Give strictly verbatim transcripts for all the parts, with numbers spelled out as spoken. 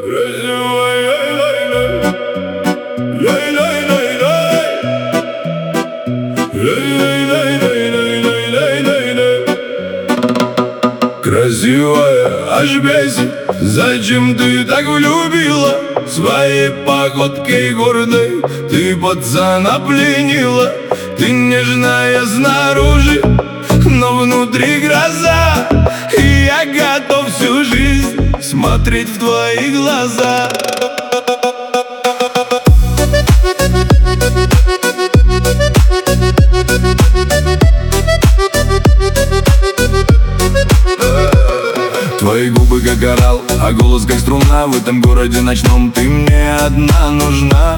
Красивая, аж бесит, зачем ты так влюбила? Своей походкой гордой ты пацана пленила. Ты нежная снаружи, но внутри гроза. И я готов всю жизнь смотреть в твои глаза. Твои губы как коралл, а голос как струна. В этом городе ночном ты мне одна нужна.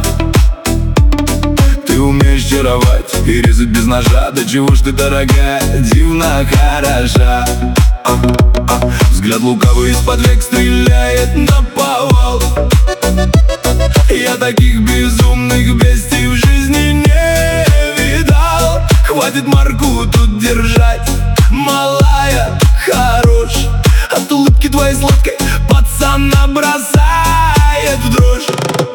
Ты умеешь чаровать и резать без ножа. Да чего ж ты, дорогая, дивно хороша. а, а. Взгляд лукавый из-под век стреляет наповал. Я таких безумных бестий в жизни не видал. Хватит марку тут держать, малая, хорош. От улыбки твоей сладкой пацана бросает в дрожь.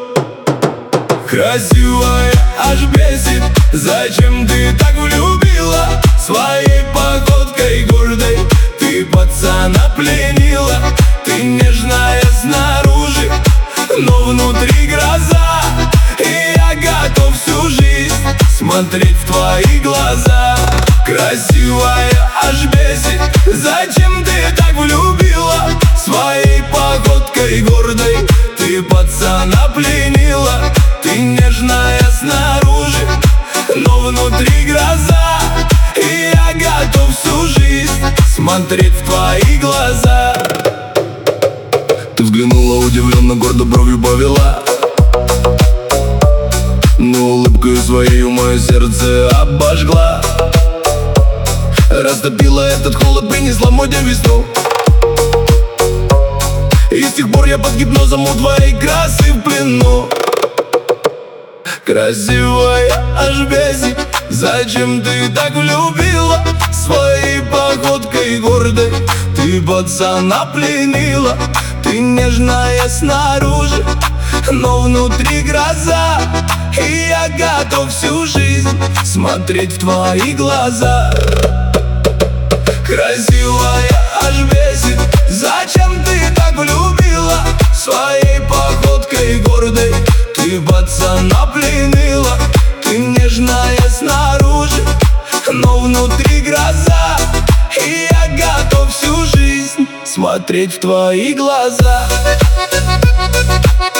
Красивая, аж бесит, зачем ты так влюбила? Своей походкой гордой ты пацана пленила. Ты нежная снаружи, но внутри гроза. И я готов всю жизнь смотреть в твои глаза. Красивая, аж бесит, зачем ты так влюбила? Своей походкой гордой ты пацана пленила. Ты нежная снаружи, но внутри гроза. И я готов всю жизнь смотреть в твои глаза. Ты взглянула удивленно, гордо бровью повела, но улыбкой своей мое сердце обожгла. Растопила этот холод, принесла моде весну. И с тех пор я под гипнозом у твоей красы в плену. Красивая, аж бесит, зачем ты так влюбила? Своей походкой гордой ты пацана пленила. Ты нежная снаружи, но внутри гроза. И я готов всю жизнь смотреть в твои глаза. Красивая, аж бесит, зачем ты так влюбила? Своей походкой гордой ты пацана пленила. Ты нежная снаружи, но внутри гроза. И я готов всю жизнь смотреть в твои глаза.